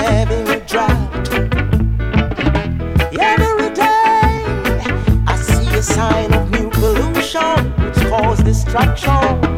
having a drought. Every day I see a sign of new pollution which cause destruction.